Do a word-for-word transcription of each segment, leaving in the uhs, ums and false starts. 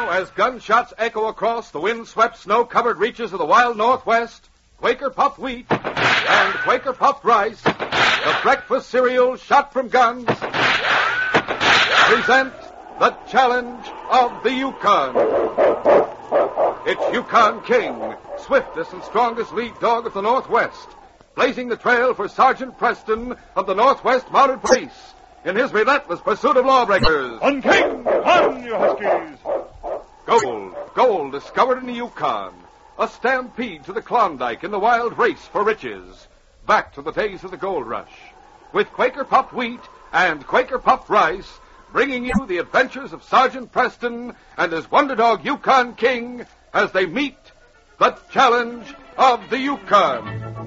as gunshots echo across the wind-swept, snow-covered reaches of the wild Northwest, Quaker Puffed Wheat and Quaker Puffed Rice, the breakfast cereal shot from guns, present the challenge of the Yukon. It's Yukon King, swiftest and strongest lead dog of the Northwest, blazing the trail for Sergeant Preston of the Northwest Mounted Police in his relentless pursuit of lawbreakers. On King! On, you Huskies! Gold, gold discovered in the Yukon. A stampede to the Klondike in the wild race for riches. Back to the days of the gold rush. With Quaker Puffed Wheat and Quaker Puffed Rice, bringing you the adventures of Sergeant Preston and his wonder dog Yukon King as they meet the challenge of the Yukon.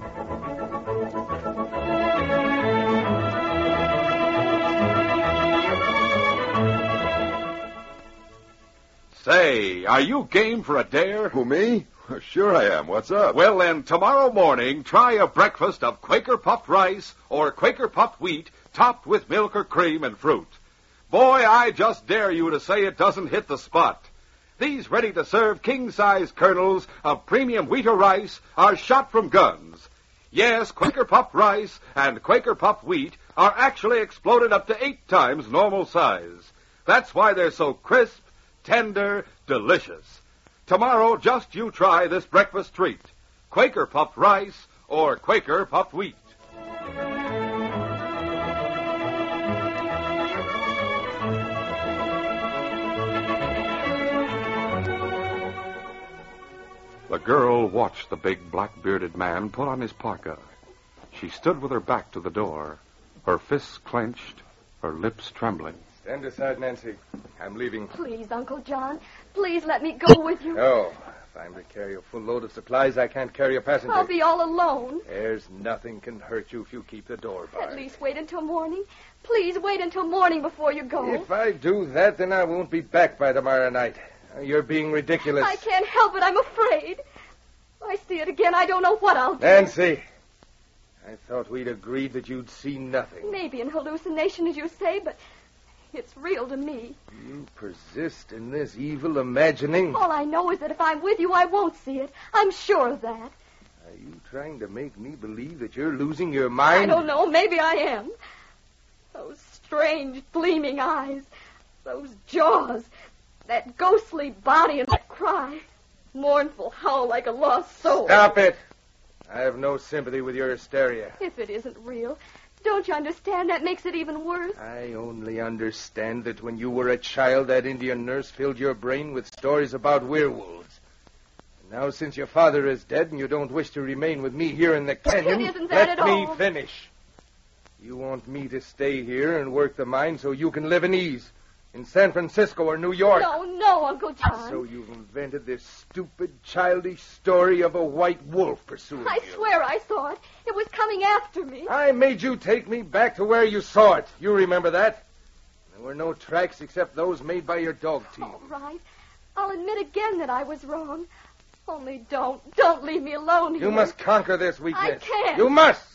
Say, are you game for a dare? Who, me? Sure I am. What's up? Well, then, tomorrow morning, try a breakfast of Quaker Puffed Rice or Quaker Puffed Wheat topped with milk or cream and fruit. Boy, I just dare you to say it doesn't hit the spot. These ready-to-serve king-size kernels of premium wheat or rice are shot from guns. Yes, Quaker Puffed Rice and Quaker Puffed Wheat are actually exploded up to eight times normal size. That's why they're so crisp, tender, delicious. Tomorrow, just you try this breakfast treat. Quaker Puffed Rice or Quaker Puffed Wheat. The girl watched the big black-bearded man put on his parka. She stood with her back to the door, her fists clenched, her lips trembling. Stand aside, Nancy. I'm leaving. Please, Uncle John. Please let me go with you. No. If I'm to carry a full load of supplies, I can't carry a passenger. I'll be all alone. There's nothing can hurt you if you keep the door barred. At least wait until morning. Please wait until morning before you go. If I do that, then I won't be back by tomorrow night. You're being ridiculous. I can't help it. I'm afraid. If I see it again, I don't know what I'll do. Nancy, I thought we'd agreed that you'd see nothing. Maybe an hallucination, as you say, but it's real to me. You persist in this evil imagining? All I know is that if I'm with you, I won't see it. I'm sure of that. Are you trying to make me believe that you're losing your mind? I don't know. Maybe I am. Those strange, gleaming eyes. Those jaws. That ghostly body and that cry. Mournful howl like a lost soul. Stop it. I have no sympathy with your hysteria. If it isn't real, don't you understand? That makes it even worse. I only understand that when you were a child, that Indian nurse filled your brain with stories about werewolves. And now, since your father is dead and you don't wish to remain with me here in the canyon, It isn't that let at me all. finish. You want me to stay here and work the mine so you can live in ease in San Francisco or New York. No, no, Uncle John. So you've invented this stupid, childish story of a white wolf pursuing I you. swear I saw it. It was coming after me. I made you take me back to where you saw it. You remember that? There were no tracks except those made by your dog team. All right. I'll admit again that I was wrong. Only don't, don't leave me alone here. You must conquer this weakness. I can't. You must.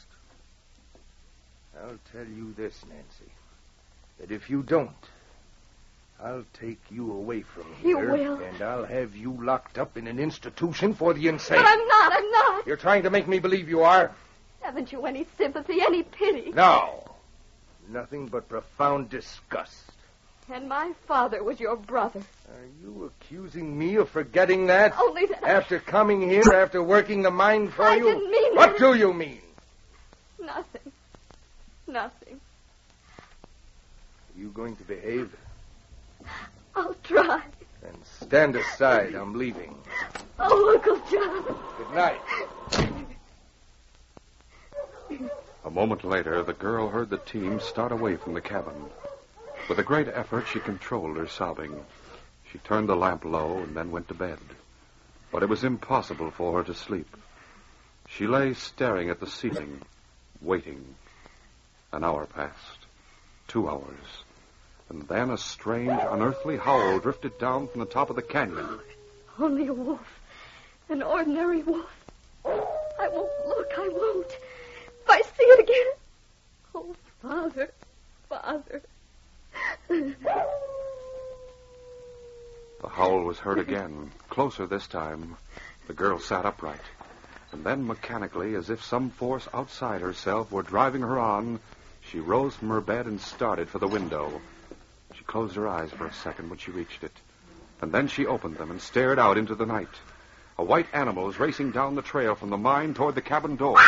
I'll tell you this, Nancy, that if you don't, I'll take you away from here. You will. And I'll have you locked up in an institution for the insane. But I'm not, I'm not. You're trying to make me believe you are? Haven't you any sympathy, any pity? No. Nothing but profound disgust. And my father was your brother. Are you accusing me of forgetting that? Only that I- After coming here, after working the mine for I you? didn't mean What that. do you mean? Nothing. Nothing. Are you going to behave? I'll try. Then stand aside. I'm leaving. Oh, Uncle John. Good night. A moment later, the girl heard the team start away from the cabin. With a great effort, she controlled her sobbing. She turned the lamp low and then went to bed. But it was impossible for her to sleep. She lay staring at the ceiling, waiting. An hour passed. Two hours. And then a strange, unearthly howl drifted down from the top of the canyon. Only a wolf. An ordinary wolf. I won't look. I won't. If I see it again. Oh, Father. Father. The The howl was heard again, closer this time. The girl sat upright. And then mechanically, as if some force outside herself were driving her on, she rose from her bed and started for the window. She closed her eyes for a second when she reached it. And then she opened them and stared out into the night. A white animal was racing down the trail from the mine toward the cabin door.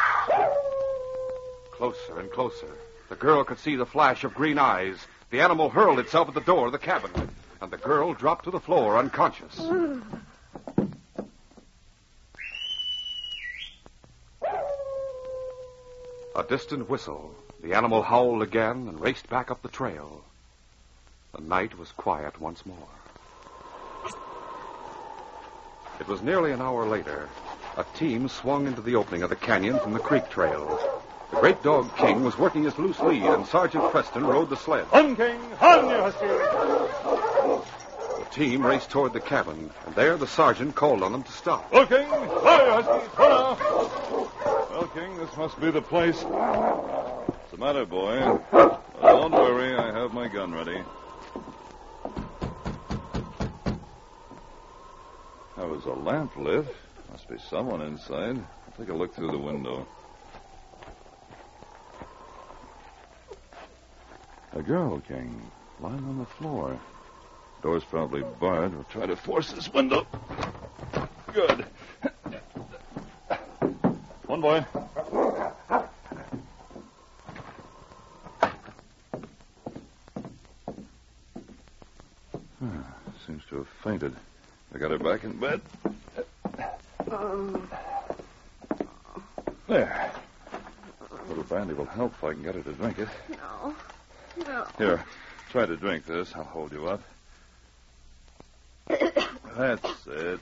Closer and closer. The girl could see the flash of green eyes. The animal hurled itself at the door of the cabin, and the girl dropped to the floor unconscious. A distant whistle. The animal howled again and raced back up the trail. The night was quiet once more. It was nearly an hour later. A team swung into the opening of the canyon from the creek trail. The great dog King was working his loose lead, and Sergeant Preston rode the sled. On, King! On, you huskies! The team raced toward the cabin, and there the sergeant called on them to stop. Well, King! Hi, you huskies! Hola! Well, King, this must be the place. What's the matter, boy? Well, don't worry, I have my gun ready. There was a lamp lit. Must be someone inside. I'll take a look through the window. A girl, King, lying on the floor. Door's probably barred. We'll try to force this window. Good. One boy. Hmm, seems to have fainted. I got her back in bed. There. A little brandy will help if I can get her to drink it. No. No. Here, try to drink this. I'll hold you up. That's it.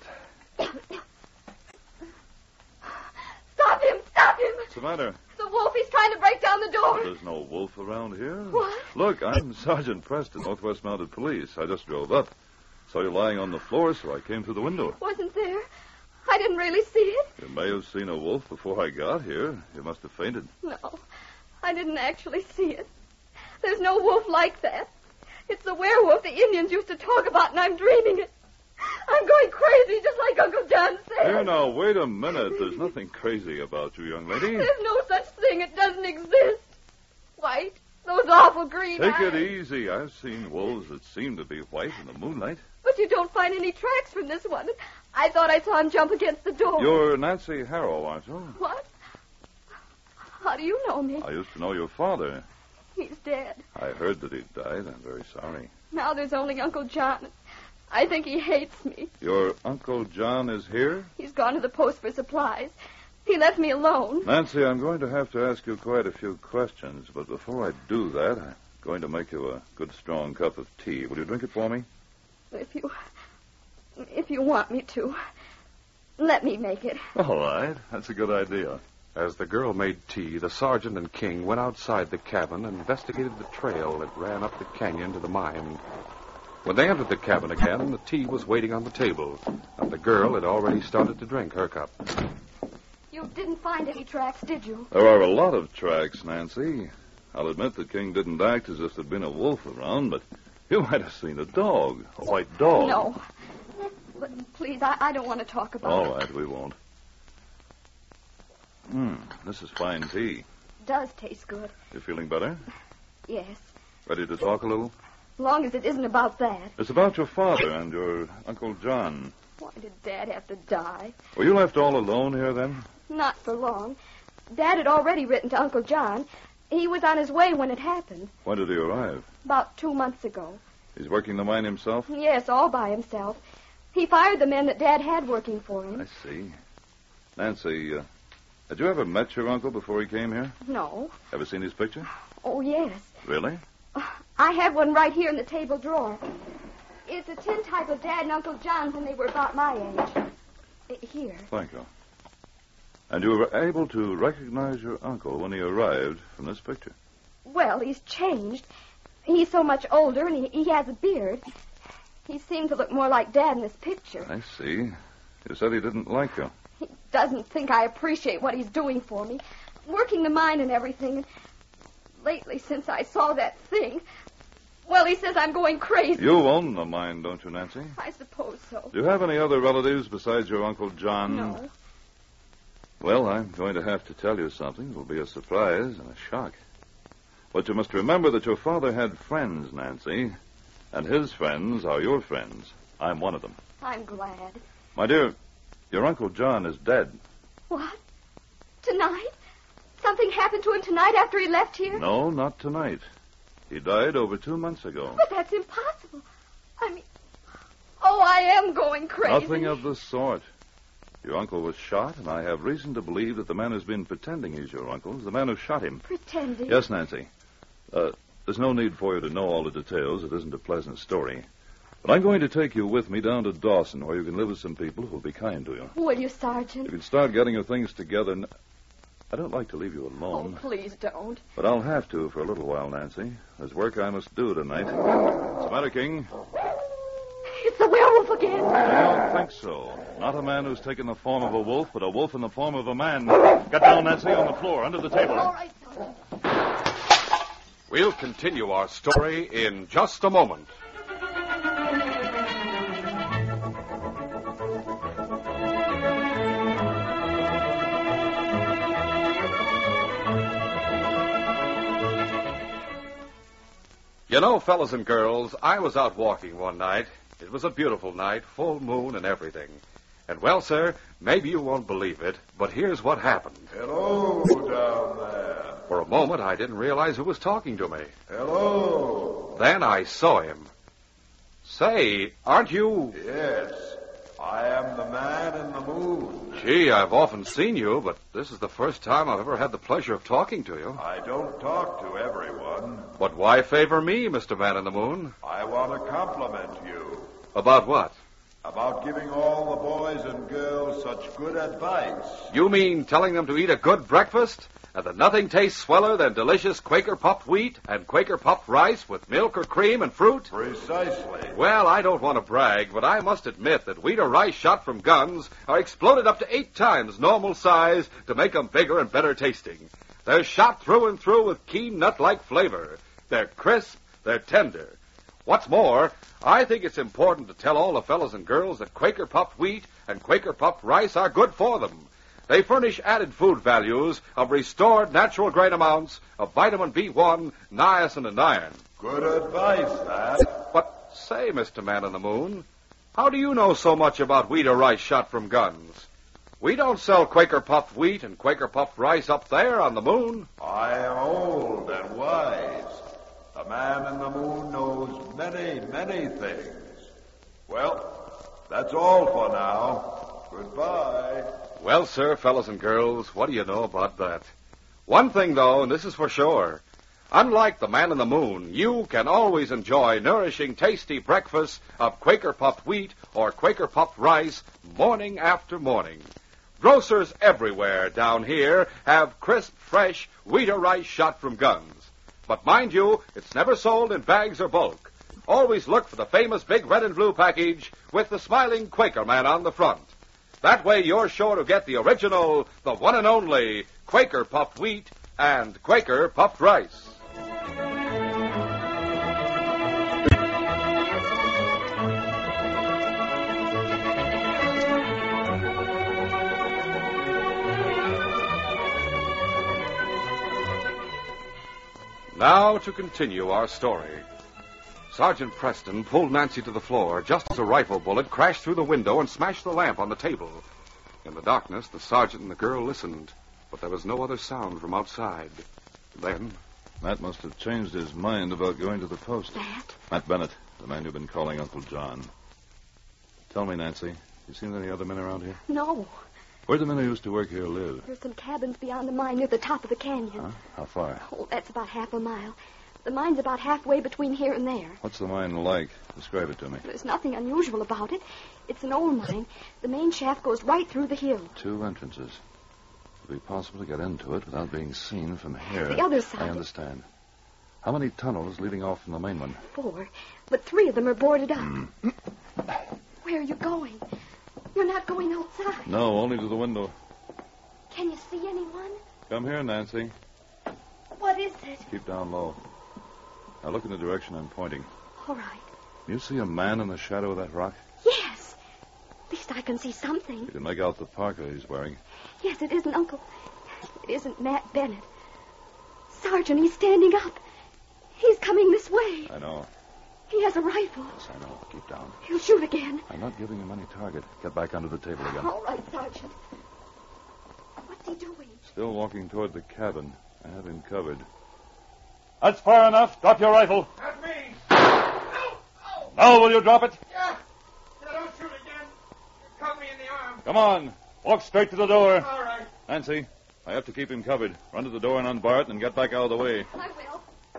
Stop him! Stop him! What's the matter? The wolf, he's trying to break down the door. There's no wolf around here. What? Look, I'm Sergeant Preston, Northwest Mounted Police. I just drove up. Saw you lying on the floor, so I came through the window. Wasn't there? I didn't really see it. You may have seen a wolf before I got here. You must have fainted. No, I didn't actually see it. There's no wolf like that. It's the werewolf the Indians used to talk about, and I'm dreaming it. I'm going crazy, just like Uncle John said. Here, now, wait a minute. There's nothing crazy about you, young lady. There's no such thing. It doesn't exist. White, those awful green Take eyes. it easy. I've seen wolves that seem to be white in the moonlight. But you don't find any tracks from this one. I thought I saw him jump against the door. You're Nancy Harrow, aren't you? What? How do you know me? I used to know your father. He's dead. I heard that he died. I'm very sorry. Now there's only Uncle John. I think he hates me. Your Uncle John is here? He's gone to the post for supplies. He left me alone. Nancy, I'm going to have to ask you quite a few questions, but before I do that, I'm going to make you a good strong cup of tea. Will you drink it for me? If you... If you want me to, let me make it. All right. That's a good idea. As the girl made tea, the sergeant and King went outside the cabin and investigated the trail that ran up the canyon to the mine. When they entered the cabin again, the tea was waiting on the table, and the girl had already started to drink her cup. You didn't find any tracks, did you? There are a lot of tracks, Nancy. I'll admit that King didn't act as if there'd been a wolf around, but you might have seen a dog, a white dog. No. But please, I, I don't want to talk about All it. right, we won't. Hmm, this is fine tea. It does taste good. You feeling better? Yes. Ready to talk a little? Long as it isn't about that. It's about your father and your Uncle John. Why did Dad have to die? Were you left all alone here then? Not for long. Dad had already written to Uncle John. He was on his way when it happened. When did he arrive? About two months ago. He's working the mine himself? Yes, all by himself. He fired the men that Dad had working for him. I see. Nancy, uh, had you ever met your uncle before he came here? No. Ever seen his picture? Oh, yes. Really? I have one right here in the table drawer. It's a tintype of Dad and Uncle John when they were about my age. Uh, Here. Thank you. And you were able to recognize your uncle when he arrived from this picture? Well, he's changed. He's so much older, and he, he has a beard. He seemed to look more like Dad in this picture. I see. You said he didn't like you. He doesn't think I appreciate what he's doing for me. Working the mine and everything. Lately, since I saw that thing, Well, he says I'm going crazy. You own the mine, don't you, Nancy? I suppose so. Do you have any other relatives besides your Uncle John? No. Well, I'm going to have to tell you something. It'll be a surprise and a shock. But you must remember that your father had friends, Nancy. And his friends are your friends. I'm one of them. I'm glad. My dear, your Uncle John is dead. What? Tonight? Something happened to him tonight after he left here? No, not tonight. He died over two months ago. But that's impossible. I mean, oh, I am going crazy. Nothing of the sort. Your uncle was shot, and I have reason to believe that the man who's been pretending he's your uncle is the man who shot him. Pretending? Yes, Nancy. Uh, there's no need for you to know all the details. It isn't a pleasant story. But I'm going to take you with me down to Dawson, where you can live with some people who will be kind to you. Will you, Sergeant? You can start getting your things together. And I don't like to leave you Oh, alone. please don't. But I'll have to for a little while, Nancy. There's work I must do tonight. What's the matter, King? It's the werewolf again. I don't think so. Not a man who's taken the form of a wolf, but a wolf in the form of a man. Get down, Nancy, on the floor, under the table. All right, Sergeant. We'll continue our story in just a moment. You know, fellas and girls, I was out walking one night. It was a beautiful night, full moon and everything. And, well, sir, maybe you won't believe it, but here's what happened. Hello down there. For a moment, I didn't realize who was talking to me. Hello. Then I saw him. Say, aren't you... Yes, I am the man in the moon. Gee, I've often seen you, but this is the first time I've ever had the pleasure of talking to you. I don't talk to everyone. But why favor me, Mister Man in the Moon? I want to compliment you About what? about giving all the boys and girls such good advice. You mean telling them to eat a good breakfast? And that nothing tastes sweller than delicious Quaker puffed wheat and Quaker puffed rice with milk or cream and fruit? Precisely. Well, I don't want to brag, but I must admit that wheat or rice shot from guns are exploded up to eight times normal size to make them bigger and better tasting. They're shot through and through with keen nut-like flavor. They're crisp, they're tender. What's more, I think it's important to tell all the fellows and girls that Quaker puffed wheat and Quaker puffed rice are good for them. They furnish added food values of restored natural grain amounts of vitamin B one, niacin, and iron. Good advice, that. But say, Mister Man in the Moon, how do you know so much about wheat or rice shot from guns? We don't sell Quaker puffed wheat and Quaker puffed rice up there on the moon. I am old and wise. The man in the moon knows many, many things. Well, that's all for now. Goodbye. Well, sir, fellas and girls, what do you know about that? One thing, though, and this is for sure. Unlike the man in the moon, you can always enjoy nourishing, tasty breakfasts of Quaker puffed wheat or Quaker puffed rice morning after morning. Grocers everywhere down here have crisp, fresh wheat or rice shot from guns. But mind you, it's never sold in bags or bulk. Always look for the famous big red and blue package with the smiling Quaker man on the front. That way you're sure to get the original, the one and only Quaker puffed wheat and Quaker puffed rice. Now to continue our story. Sergeant Preston pulled Nancy to the floor just as a rifle bullet crashed through the window and smashed the lamp on the table. In the darkness, the sergeant and the girl listened, but there was no other sound from outside. Then... Matt must have changed his mind about going to the post. Matt? Matt Bennett, the man you've been calling Uncle John. Tell me, Nancy, you seen any other men around here? No. Where do the men who used to work here live? There's some cabins beyond the mine near the top of the canyon. Huh? How far? Oh, that's about half a mile. The mine's about halfway between here and there. What's the mine like? Describe it to me. There's nothing unusual about it. It's an old mine. The main shaft goes right through the hill. Two entrances. It'll be possible to get into it without being seen from here. The other side. I understand. How many tunnels leading off from the main one? Four. But three of them are boarded up. Mm. Where are you going? You're not going outside. No, only to the window. Can you see anyone? Come here, Nancy. What is it? Keep down low. Now look in the direction I'm pointing. All right. You see a man in the shadow of that rock? Yes. At least I can see something. You can make out the parka he's wearing. Yes, it isn't Uncle. It isn't Matt Bennett. Sergeant, he's standing up. He's coming this way. I know. He has a rifle. Yes, I know. Keep down. He'll shoot again. I'm not giving him any target. Get back under the table again. All right, Sergeant. What's he doing? Still walking toward the cabin. I have him covered. That's far enough. Drop your rifle. Not me. Now will you drop it? Yeah. Now don't shoot again. You cut me in the arm. Come on. Walk straight to the door. All right. Nancy, I have to keep him covered. Run to the door and unbar it and get back out of the way. I will.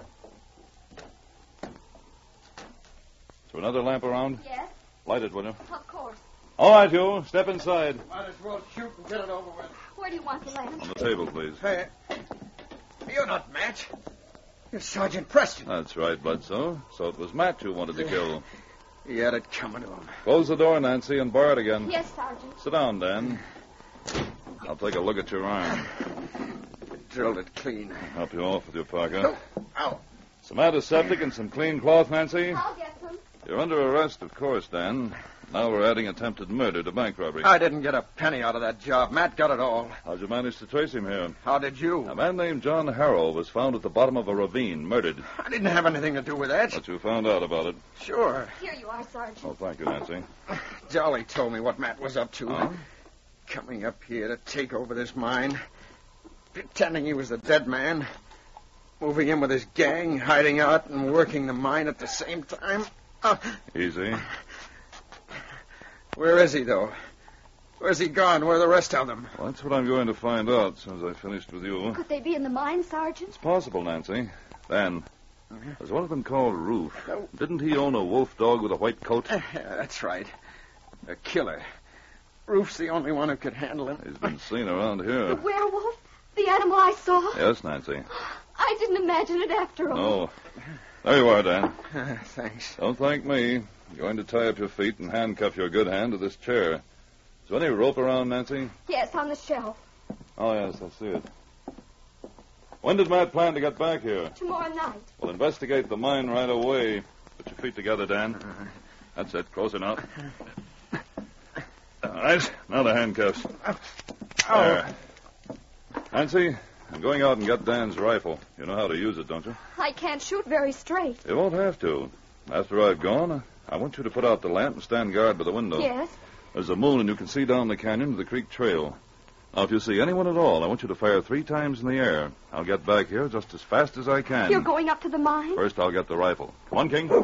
Is there another lamp around? Yes, Light it, will you? of course. All right, you. Step inside. Might as well shoot and get it over with. Where do you want the lamp? On the table, please. Hey, you're not Matt. You're Sergeant Preston. That's right, Bledsoe. So it was Matt you wanted to kill. He had it coming to him. Close the door, Nancy, and bar it again. Yes, Sergeant. Sit down, Dan. I'll take a look at your arm. Drilled it clean. Help you off with your parka. Oh, ow. Some antiseptic and some clean cloth, Nancy. I'll get them. You're under arrest, of course, Dan. Now we're adding attempted murder to bank robbery. I didn't get a penny out of that job. Matt got it all. How'd you manage to trace him here? How did you? A man named John Harrell was found at the bottom of a ravine, murdered. I didn't have anything to do with that. But you found out about it. Sure. Here you are, Sergeant. Oh, thank you, Nancy. Jolly told me what Matt was up to. Huh? Coming up here to take over this mine. Pretending he was the dead man. Moving in with his gang, hiding out and working the mine at the same time. Uh, Easy. where is he, though? Where's he gone? Where are the rest of them? Well, that's what I'm going to find out as soon as I finished with you. Could they be in the mine, Sergeant? It's possible, Nancy. Dan, there's one of them called Roof. Didn't he own a wolf dog with a white coat? Yeah, that's right. A killer. Roof's the only one who could handle him. He's been seen around The here. werewolf? The animal I saw? Yes, Nancy. I didn't imagine it after all. No. There you are, Dan. Uh, thanks. Don't thank me. I'm going to tie up your feet and handcuff your good hand to this chair. Is there any rope around, Nancy? Yes, on the shelf. Oh, yes, I see it. When did Matt plan to get back here? Tomorrow night. Well, investigate the mine right away. Put your feet together, Dan. That's it. Close enough. All right. Now the handcuffs. There. Nancy, I'm going out and get Dan's rifle. You know how to use it, don't you? I can't shoot very straight. You won't have to. After I've gone, I want you to put out the lamp and stand guard by the window. Yes? There's a moon, and you can see down the canyon to the creek trail. Now, if you see anyone at all, I want you to fire three times in the air. I'll get back here just as fast as I can. You're going up to the mine? First, I'll get the rifle. Come on, King.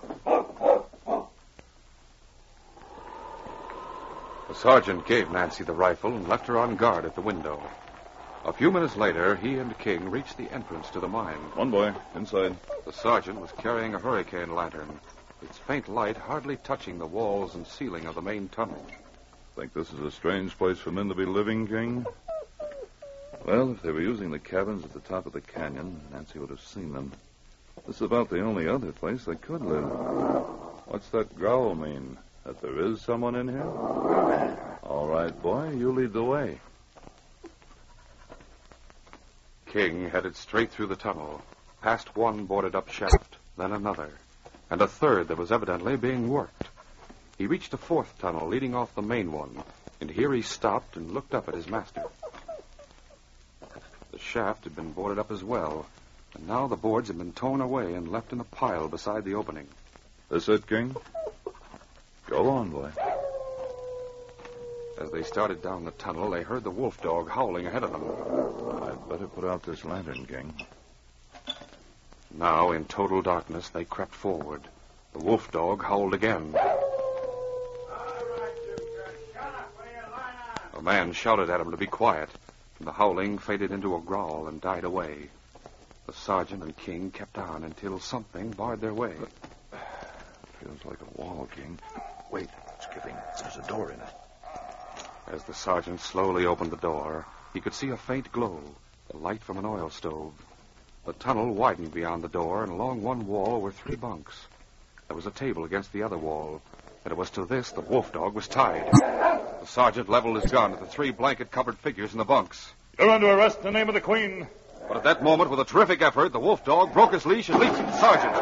The sergeant gave Nancy the rifle and left her on guard at the window. A few minutes later, he and King reached the entrance to the mine. One boy, inside. The sergeant was carrying a hurricane lantern, its faint light hardly touching the walls and ceiling of the main tunnel. Think this is a strange place for men to be living, King? Well, if they were using the cabins at the top of the canyon, Nancy would have seen them. This is about the only other place they could live. What's that growl mean? That there is someone in here? All right, boy, you lead the way. King headed straight through the tunnel, past one boarded-up shaft, then another, and a third that was evidently being worked. He reached a fourth tunnel leading off the main one, and here he stopped and looked up at his master. The shaft had been boarded up as well, and now the boards had been torn away and left in a pile beside the opening. This it, King? Go on, boy. As they started down the tunnel, they heard the wolf dog howling ahead of them. I'd better put out this lantern, King. Now, in total darkness, they crept forward. The wolf dog howled again. A man shouted at him to be quiet, and the howling faded into a growl and died away. The sergeant and King kept on until something barred their way. Feels like a wall, King. Wait, it's giving. There's a door in it. As the sergeant slowly opened the door, he could see a faint glow, the light from an oil stove. The tunnel widened beyond the door, and along one wall were three bunks. There was a table against the other wall, and it was to this the wolf dog was tied. The sergeant leveled his gun at the three blanket-covered figures in the bunks. You're under arrest in the name of the Queen. But at that moment, with a terrific effort, the wolf dog broke his leash and leaped at the sergeant.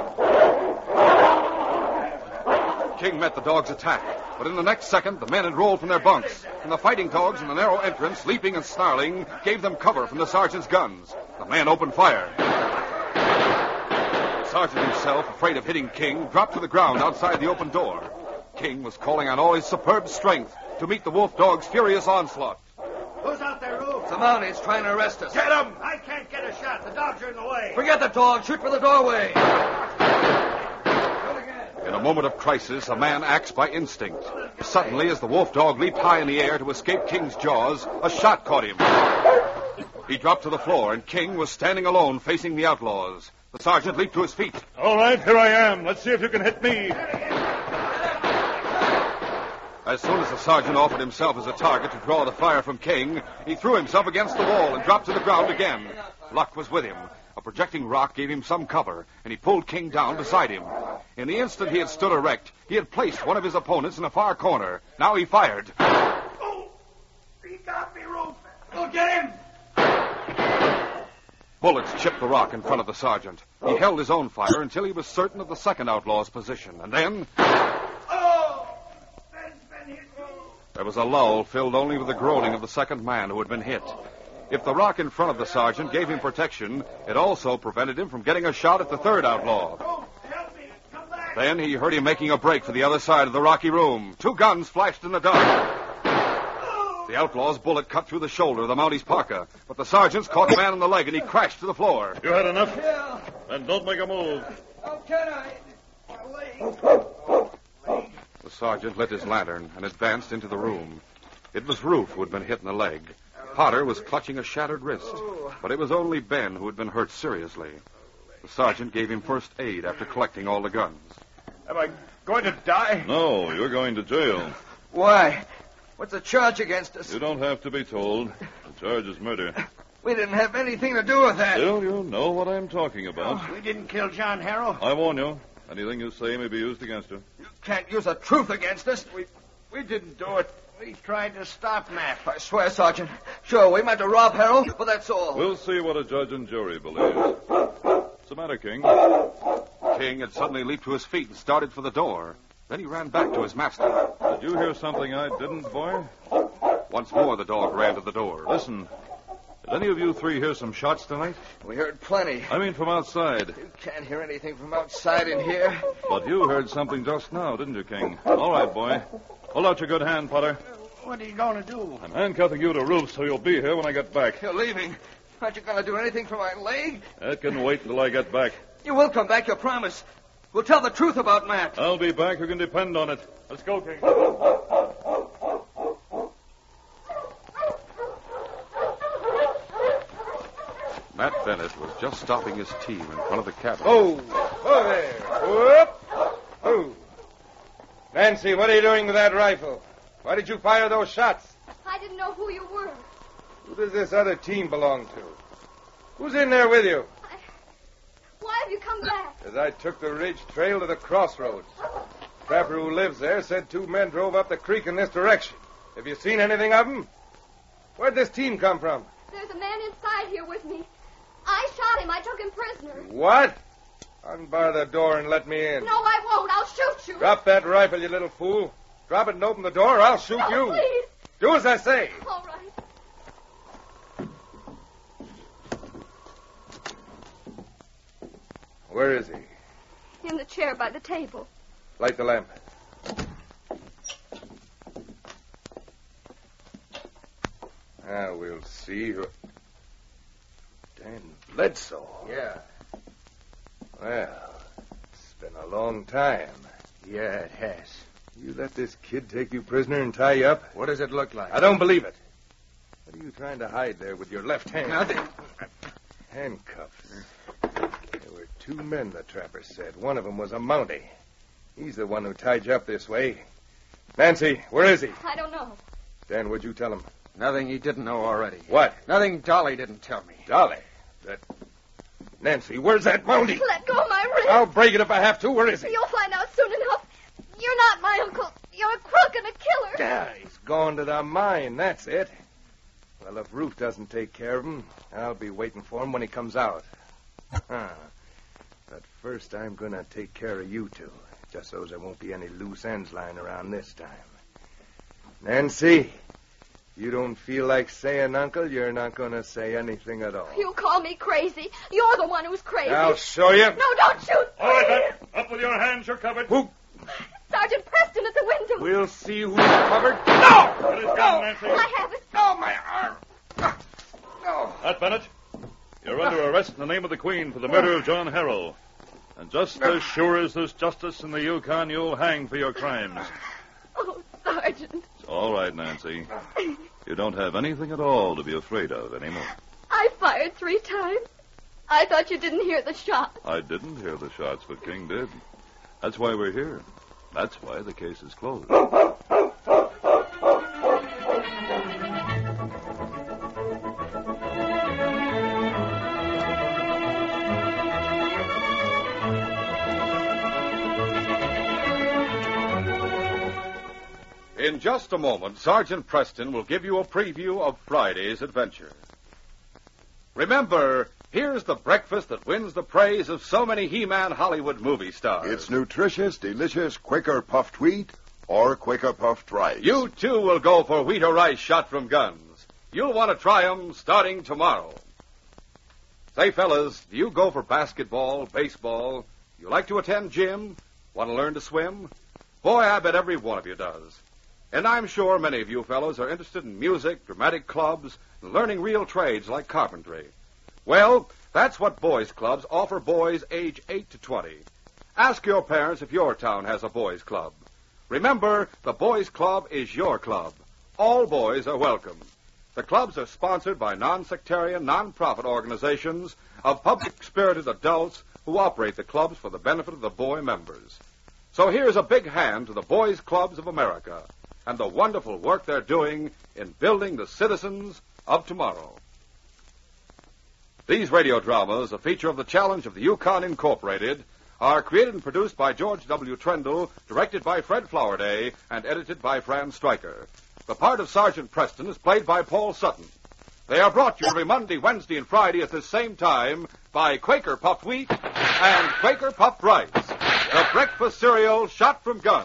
King met the dog's attack, but in the next second, the men had rolled from their bunks, and the fighting dogs in the narrow entrance, leaping and snarling, gave them cover from the sergeant's guns. The men opened fire. The sergeant himself, afraid of hitting King, dropped to the ground outside the open door. King was calling on all his superb strength to meet the wolf dog's furious onslaught. Who's out there, Rube? The Mounties trying to arrest us. Get him! I can't get a shot. The dogs are in the way. Forget the dog. Shoot for the doorway. In a moment of crisis, a man acts by instinct. Suddenly, as the wolf dog leaped high in the air to escape King's jaws, a shot caught him. He dropped to the floor, and King was standing alone facing the outlaws. The sergeant leaped to his feet. All right, here I am. Let's see if you can hit me. As soon as the sergeant offered himself as a target to draw the fire from King, he threw himself against the wall and dropped to the ground again. Luck was with him. A projecting rock gave him some cover, and he pulled King down beside him. In the instant he had stood erect, he had placed one of his opponents in a far corner. Now he fired. Oh! He got me, Rube. We'll get him. Bullets chipped the rock in front of the sergeant. He held his own fire until he was certain of the second outlaw's position, and then... Oh! Ben's been hit. There was a lull filled only with the groaning of the second man who had been hit. If the rock in front of the sergeant gave him protection, it also prevented him from getting a shot at the third outlaw. Oh, help me. Come back. Then he heard him making a break for the other side of the rocky room. Two guns flashed in the dark. The outlaw's bullet cut through the shoulder of the Mountie's parka, but the sergeant's caught the man in the leg and he crashed to the floor. You had enough? Yeah. Then don't make a move. How can I? My leg. The sergeant lit his lantern and advanced into the room. It was Rufe who had been hit in the leg. Potter was clutching a shattered wrist, but it was only Ben who had been hurt seriously. The sergeant gave him first aid after collecting all the guns. Am I going to die? No, you're going to jail. Why? What's the charge against us? You don't have to be told. The charge is murder. We didn't have anything to do with that. Still, you know what I'm talking about. We didn't kill John Harrow. I warn you. Anything you say may be used against you. You can't use the truth against us. We we didn't do it. We tried to stop Matt. I swear, Sergeant. Sure, we meant to rob Harold, but that's all. We'll see what a judge and jury believes. What's the matter, King? King had suddenly leaped to his feet and started for the door. Then he ran back to his master. Did you hear something I didn't, boy? Once more the dog ran to the door. Listen. Did any of you three hear some shots tonight? We heard plenty. I mean from outside. You can't hear anything from outside in here. But you heard something just now, didn't you, King? All right, boy. Hold out your good hand, Potter. What are you going to do? I'm handcuffing you to Rufe so you'll be here when I get back. You're leaving. Aren't you going to do anything for my leg? That can wait until I get back. You will come back, you promise. We'll tell the truth about Matt. I'll be back. You can depend on it. Let's go, King. Matt Bennett was just stopping his team in front of the cabin. Oh, oh there. Whoop. Oh. Nancy, what are you doing with that rifle? Why did you fire those shots? I didn't know who you were. Who does this other team belong to? Who's in there with you? I... Why have you come back? As I took the ridge trail to the crossroads. The trapper who lives there said two men drove up the creek in this direction. Have you seen anything of them? Where'd this team come from? There's a man inside here with me. I shot him. I took him prisoner. What? Unbar the door and let me in. No, I won't. I'll shoot you. Drop that rifle, you little fool. Drop it and open the door, or I'll shoot no, you. Please. Do as I say. All right. Where is he? In the chair by the table. Light the lamp. Now we'll see who... Dan Bledsoe. Yeah. Well, it's been a long time. Yeah, it has. You let this kid take you prisoner and tie you up? What does it look like? I don't believe it. What are you trying to hide there with your left hand? Nothing. Handcuffs. There were two men, the trapper said. One of them was a Mountie. He's the one who tied you up this way. Nancy, where is he? I don't know. Dan, what'd you tell him? Nothing he didn't know already. What? Nothing Dolly didn't tell me. Dolly? That... Nancy, where's that Mountie? Let go of my wrist. I'll break it if I have to. Where is he? You'll find out soon enough. You're not my uncle. You're a crook and a killer. Yeah, he's gone to the mine. That's it. Well, if Ruth doesn't take care of him, I'll be waiting for him when he comes out. But first, I'm going to take care of you two, just so there won't be any loose ends lying around this time. Nancy, you don't feel like saying uncle, you're not going to say anything at all. You call me crazy. You're the one who's crazy. I'll show you. No, don't shoot. All right, then. Up with your hands. You're covered. Who? Sergeant Preston at the window. We'll see who's covered. No! Put his gun, Nancy. I have it. Oh, my arm. No. That, Bennett. You're under arrest in the name of the Queen for the murder of John Harrell. And just as sure as there's justice in the Yukon, you'll hang for your crimes. Oh, Sergeant. It's all right, Nancy. You don't have anything at all to be afraid of anymore. I fired three times. I thought you didn't hear the shot. I didn't hear the shots, but King did. That's why we're here. That's why the case is closed. In just a moment, Sergeant Preston will give you a preview of Friday's adventure. Remember, here's the breakfast that wins the praise of so many He-Man Hollywood movie stars. It's nutritious, delicious Quaker puffed wheat or Quaker puffed rice. You, too, will go for wheat or rice shot from guns. You'll want to try 'em starting tomorrow. Say, fellas, do you go for basketball, baseball? You like to attend gym? Want to learn to swim? Boy, I bet every one of you does. And I'm sure many of you fellows are interested in music, dramatic clubs, and learning real trades like carpentry. Well, that's what boys' clubs offer boys age eight to twenty. Ask your parents if your town has a boys' club. Remember, the boys' club is your club. All boys are welcome. The clubs are sponsored by non-sectarian, non-profit organizations of public-spirited adults who operate the clubs for the benefit of the boy members. So here's a big hand to the Boys' Clubs of America and the wonderful work they're doing in building the citizens of tomorrow. These radio dramas, a feature of the Challenge of the Yukon Incorporated, are created and produced by George W. Trendle, directed by Fred Flowerday, and edited by Fran Stryker. The part of Sergeant Preston is played by Paul Sutton. They are brought to you every Monday, Wednesday, and Friday at this same time by Quaker Puffed Wheat and Quaker Puffed Rice, the breakfast cereal shot from guns.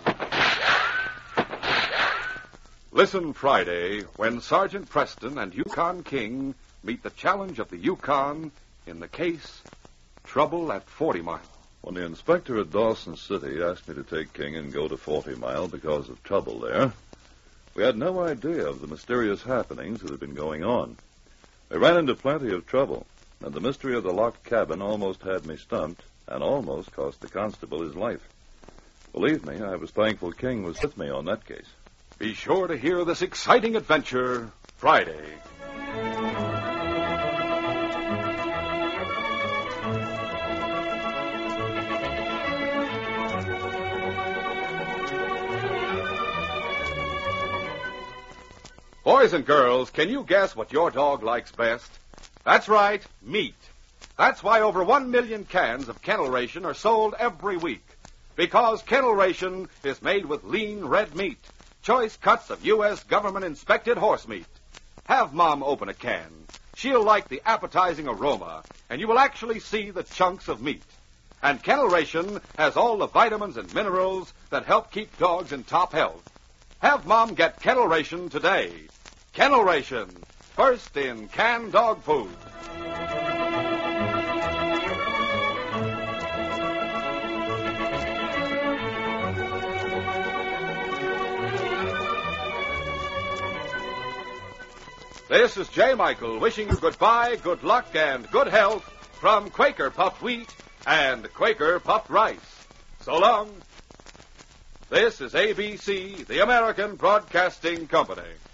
Listen Friday when Sergeant Preston and Yukon King meet the challenge of the Yukon in the case Trouble at Forty Mile. When the inspector at Dawson City asked me to take King and go to Forty Mile because of trouble there, we had no idea of the mysterious happenings that had been going on. We ran into plenty of trouble, and the mystery of the locked cabin almost had me stumped and almost cost the constable his life. Believe me, I was thankful King was with me on that case. Be sure to hear this exciting adventure Friday. Boys and girls, can you guess what your dog likes best? That's right, meat. That's why over one million cans of Kennel Ration are sold every week. Because Kennel Ration is made with lean red meat, choice cuts of U S government-inspected horse meat. Have Mom open a can. She'll like the appetizing aroma, and you will actually see the chunks of meat. And Kennel Ration has all the vitamins and minerals that help keep dogs in top health. Have Mom get Kennel Ration today. Kennel Ration, first in canned dog food. This is J. Michael wishing you goodbye, good luck, and good health from Quaker Puffed Wheat and Quaker Puffed Rice. So long. This is A B C, the American Broadcasting Company.